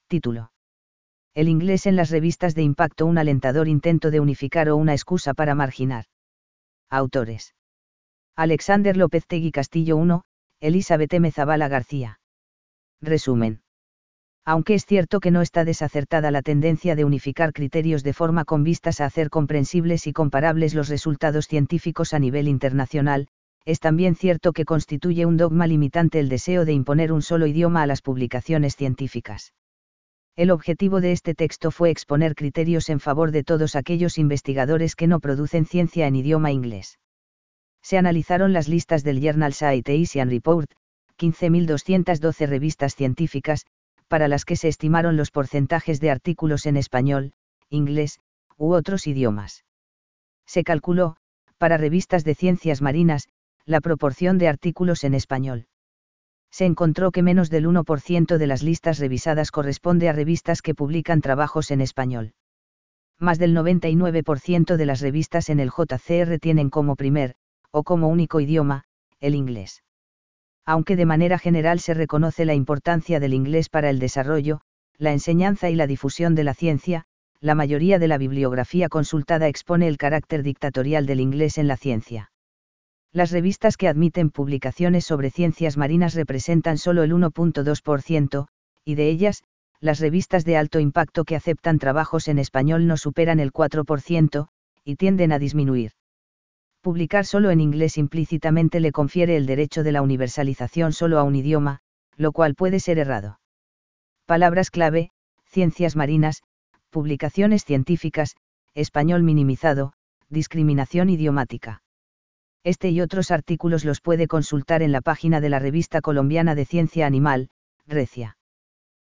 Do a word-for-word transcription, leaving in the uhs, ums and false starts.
Título. El inglés en las revistas de impacto, un alentador intento de unificar o una excusa para marginar. Autores. Alexander López-Tegui Castillo uno, Elizabeth M. Zavala García. Resumen. Aunque es cierto que no está desacertada la tendencia de unificar criterios de forma con vistas a hacer comprensibles y comparables los resultados científicos a nivel internacional, es también cierto que constituye un dogma limitante el deseo de imponer un solo idioma a las publicaciones científicas. El objetivo de este texto fue exponer criterios en favor de todos aquellos investigadores que no producen ciencia en idioma inglés. Se analizaron las listas del Journal Citation Report, quince mil doscientas doce revistas científicas, para las que se estimaron los porcentajes de artículos en español, inglés, u otros idiomas. Se calculó, para revistas de ciencias marinas, la proporción de artículos en español. Se encontró que menos del uno por ciento de las listas revisadas corresponde a revistas que publican trabajos en español. Más del noventa y nueve por ciento de las revistas en el J C R tienen como primer, o como único idioma, el inglés. Aunque de manera general se reconoce la importancia del inglés para el desarrollo, la enseñanza y la difusión de la ciencia, la mayoría de la bibliografía consultada expone el carácter dictatorial del inglés en la ciencia. Las revistas que admiten publicaciones sobre ciencias marinas representan solo el uno punto dos por ciento, y de ellas, las revistas de alto impacto que aceptan trabajos en español no superan el cuatro por ciento, y tienden a disminuir. Publicar solo en inglés implícitamente le confiere el derecho de la universalización solo a un idioma, lo cual puede ser errado. Palabras clave: ciencias marinas, publicaciones científicas, español minimizado, discriminación idiomática. Este y otros artículos los puede consultar en la página de la Revista Colombiana de Ciencia Animal, Recia.